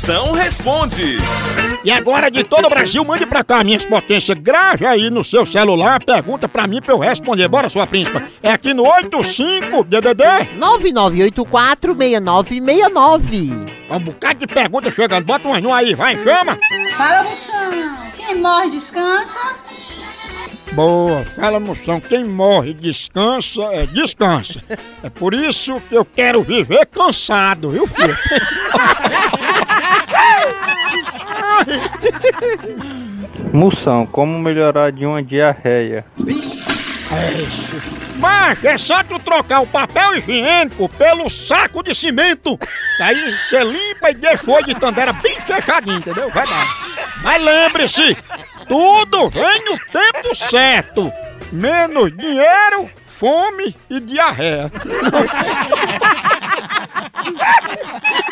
Moção responde. E agora de todo o Brasil, mande pra cá, minhas potências. Grave aí no seu celular, pergunta pra mim pra eu responder. Bora, sua príncipa. É aqui no 85-DDD 9984-6969. Um bocado de pergunta chegando. Bota um anúncio aí, vai, chama. Fala, Moção. Quem morre descansa? Boa, fala, Moção. Quem morre descansa, descansa. É por isso que eu quero viver cansado, viu, filho? Moção, como melhorar de uma diarreia? Mas é só tu trocar o papel higiênico pelo saco de cimento. Aí você limpa e deixa o olho de tandera bem fechadinho, entendeu? Vai dar. Mas lembre-se, tudo vem no tempo certo. Menos dinheiro, fome e diarreia.